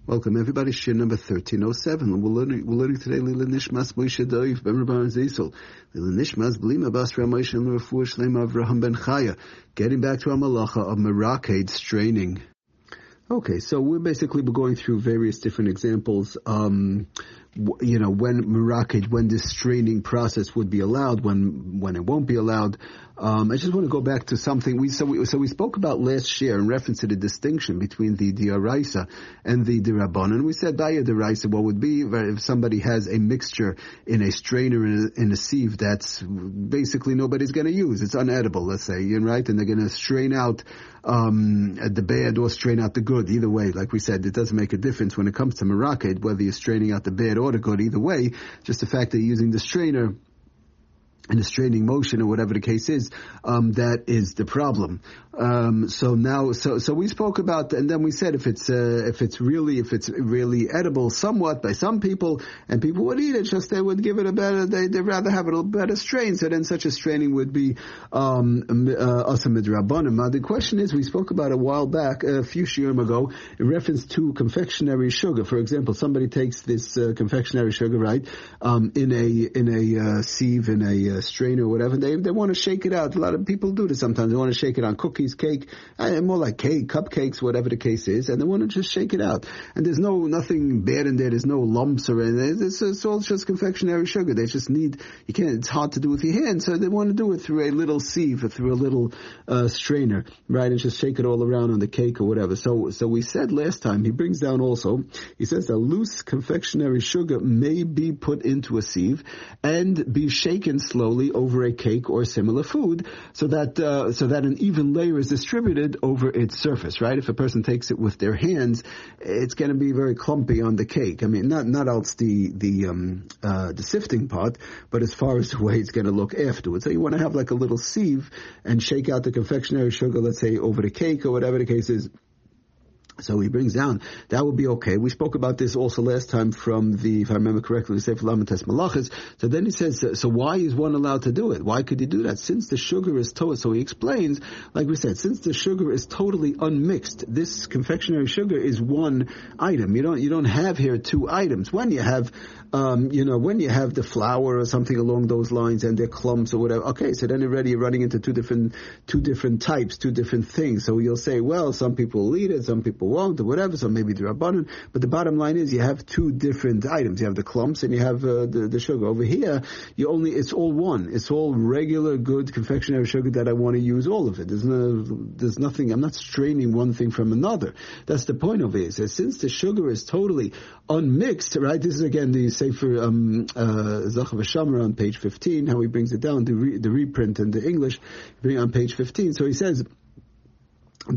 Welcome everybody, Shir number 1307. We're learning today Lila Nishmas Moshe Doiv Ben Rabban Zisel. Lila Nishmas Blima Bas Ramoshe and Refuah Shlema Avraham Ben Chaya. Getting back to our malacha of Meraked straining. Okay, so we're going through various different examples. When Meraked, when this straining process would be allowed, when it won't be allowed. I just want to go back to something we spoke about last year in reference to the distinction between the D'Oraisa and the D'Rabbanan. We said Daya D'Oraisa, what would be if somebody has a mixture in a strainer in a sieve that's basically nobody's going to use. It's unedible, let's say, right? And they're going to strain out the bad or strain out the good. Either way, like we said, it doesn't make a difference when it comes to Meraked, whether you're straining out the bad or the good. Either way, just the fact that you're using the strainer in a straining motion or whatever the case is, that is the problem. So we spoke about, and then we said if it's really edible somewhat by some people, and people would eat it, just they would give it they'd rather have it a better strain, so then such a straining would be, Asa Midrabanim. Now the question is, we spoke about a while back, a few shiurim ago, in reference to confectionery sugar. For example, somebody takes this, confectionery sugar, right, in a sieve, in a strainer or whatever, they want to shake it out. A lot of people do this sometimes. They want to shake it on cookies, cake, more like cake, cupcakes, whatever the case is, and they want to just shake it out. And there's nothing bad in there. There's no lumps or anything. It's all just confectionery sugar. They just it's hard to do with your hands, so they want to do it through a little sieve or through a little strainer, right, and just shake it all around on the cake or whatever. So we said last time, he brings down also, he says that loose confectionery sugar may be put into a sieve and be shaken slowly over a cake or similar food, so that an even layer is distributed over its surface. Right? If a person takes it with their hands, it's going to be very clumpy on the cake. I mean, not else the sifting part, but as far as the way it's going to look afterwards. So you want to have like a little sieve and shake out the confectionery sugar, let's say, over the cake or whatever the case is. So he brings down, that would be okay. We spoke about this also last time from if I remember correctly, the Sefer Lamites Malachas. So then he says, so why is one allowed to do it? Why could he do that? Since the sugar is so he explains, like we said, since the sugar is totally unmixed, this confectionery sugar is one item. You don't have here two items. When you have, when you have the flour or something along those lines and they're clumps or whatever, okay, so then already you're running into two different types, two different things. So you'll say, well, some people will eat it, some people won't, or whatever, so maybe the Rabbanan. But the bottom line is you have two different items. You have the clumps and you have the sugar. Over here, it's all one. It's all regular, good confectionery sugar that I want to use all of it. There's nothing, I'm not straining one thing from another. That's the point of it. Since the sugar is totally unmixed, right, this is again the Sefer Zachav Hashamar on page 15, how he brings it down, the reprint in the English, on page 15. So he says, so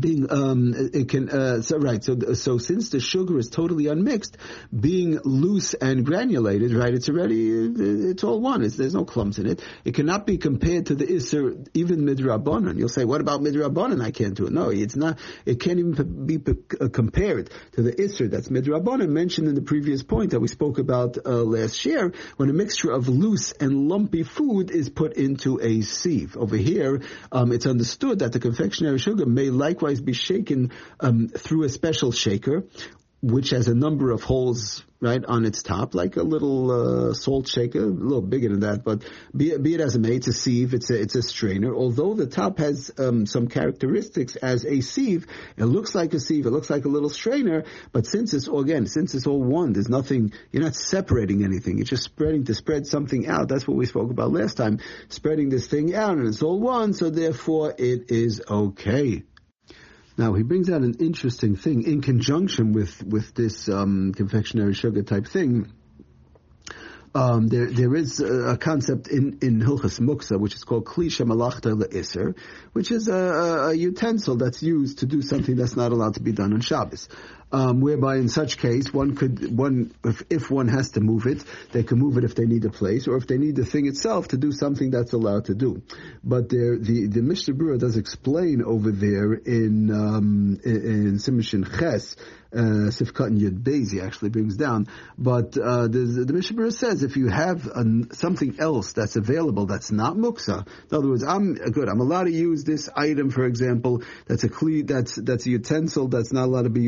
since the sugar is totally unmixed, being loose and granulated, right, it's all one. There's no clumps in it. It cannot be compared to the Isser, even Midrabanan. You'll say, what about Midrabanan? I can't do it. No, it's not. It can't even be compared to the Isser that's Midrabanan mentioned in the previous point that we spoke about last year, when a mixture of loose and lumpy food is put into a sieve. Over here, it's understood that the confectionery sugar may likewise be shaken through a special shaker, which has a number of holes, right, on its top, like a little salt shaker, a little bigger than that, but be it as it may, it's a sieve, it's a strainer. Although the top has some characteristics as a sieve, it looks like a sieve, it looks like a little strainer, but since it's all one, there's nothing, you're not separating anything, you're just spread something out. That's what we spoke about last time, spreading this thing out, and it's all one, so therefore it is okay. Now, he brings out an interesting thing in conjunction with this confectionery sugar type thing. There is a concept in Hilchas Muksa, which is called Kli Shemalachta Le'Iser, which is a utensil that's used to do something that's not allowed to be done on Shabbos. Whereby in such case, if one has to move it, they can move it if they need a place, or if they need the thing itself to do something that's allowed to do. But the Mishnah Berurah does explain over there in Simishin Ches, Sifkat and Yud Beis, he actually brings down. But the Mishnah Berurah says if you have something else that's available that's not muksa, in other words, I'm allowed to use this item, for example, that's a utensil that's not allowed to be used on Shabbos.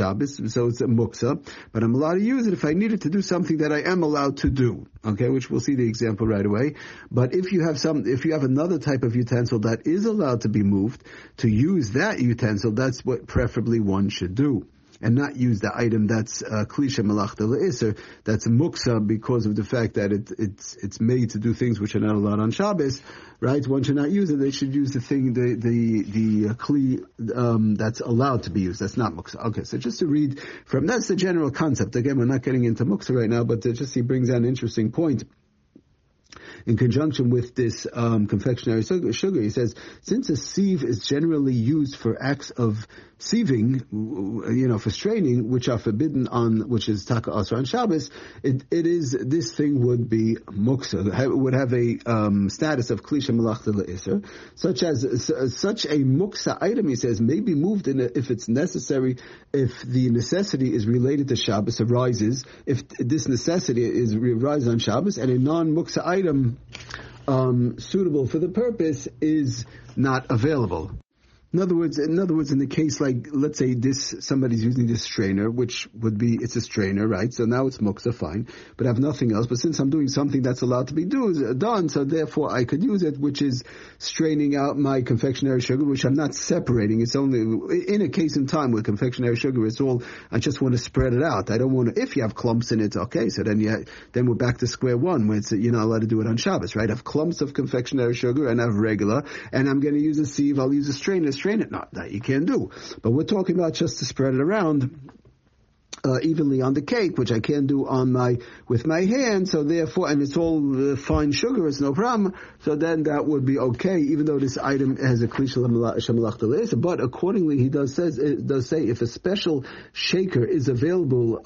Shabbos, so it's a muksa, but I'm allowed to use it if I needed to do something that I am allowed to do. Okay, which we'll see the example right away. But if you have another type of utensil that is allowed to be moved, to use that utensil, that's what preferably one should do. And not use the item that's klisha malachta le'iser, that's muksa because of the fact that it's made to do things which are not allowed on Shabbos, right? One should not use it. They should use the thing, the kli that's allowed to be used. That's not muksa. Okay, so just to read from, that's the general concept. Again, we're not getting into muksa right now, but he brings out an interesting point. In conjunction with this confectionery sugar, he says, since a sieve is generally used for acts of sieving, for straining, which are forbidden which is taka asra on Shabbos, this thing would be muksa, would have a status of klisha malachta le'iser, such a muksa item, he says, may be moved if it's necessary, if the necessity is related to Shabbos, arises, if this necessity arises on Shabbos, and a non-muksa item suitable for the purpose is not available. In other words, in the case like, let's say somebody's using this strainer, which would be, it's a strainer, right? So now it's muksa, fine, but I have nothing else. But since I'm doing something that's allowed to be done, so therefore I could use it, which is straining out my confectionery sugar, which I'm not separating. It's only, in a case in time with confectionery sugar, it's all, I just want to spread it out. I don't want to, if you have clumps in it, okay, so then we're back to square one, where you're not allowed to do it on Shabbos, right? I have clumps of confectionery sugar and I have regular, and I'm going to use a sieve, I'll use a strainer, strain it. Not that you can't do, but we're talking about just to spread it around evenly on the cake, which I can't do with my hand. So therefore, and it's all fine sugar, it's no problem. So then that would be okay, even though this item has a klisha shemalachta le'iser. But accordingly, he does say if a special shaker is available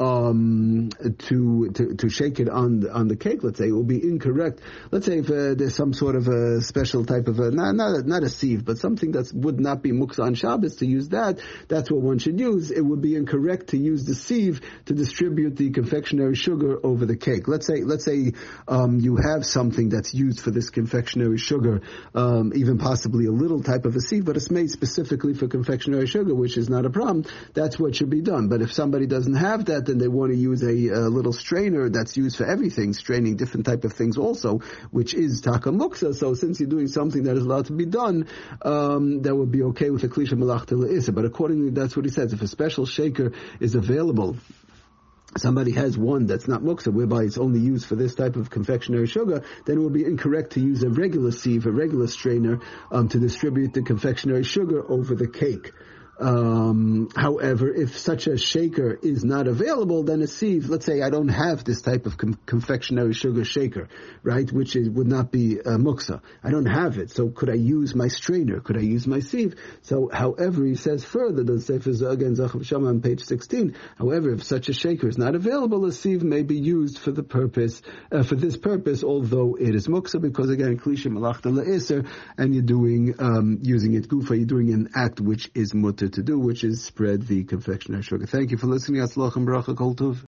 to shake it on the cake, let's say, it will be incorrect. Let's say if there's some sort of a special type of not a sieve, but something that would not be muksa on Shabbos, to use that's what one should use. It would be incorrect to use the sieve to distribute the confectionery sugar over the cake. Let's say you have something that's used for this confectionery sugar, even possibly a little type of a sieve, but it's made specifically for confectionery sugar, which is not a problem. That's what should be done. But if somebody doesn't have that, then they want to use a little strainer that's used for everything, straining different type of things also, which is taka muksa. So since you're doing something that is allowed to be done, that would be okay with a klisha malachta le'iser. But accordingly, that's what he says. If a special shaker is available, somebody has one that's not muksa, whereby it's only used for this type of confectionery sugar, then it would be incorrect to use a regular sieve, a regular strainer, to distribute the confectionery sugar over the cake. However, if such a shaker is not available, then a sieve, let's say I don't have this type of confectionery sugar shaker, right, which would not be muksa. I don't have it, so could I use my strainer? Could I use my sieve? So, however, he says further, the Sefer again, Zachav Shama on page 16, however, if such a shaker is not available, a sieve may be used for this purpose, although it is muksa, because again, klisha malachta le'iser, and you're doing, using it gufa, you're doing an act which is mutter to do, which is spread the confectionery sugar. Thank you for listening. Atzlach and bracha kol tov.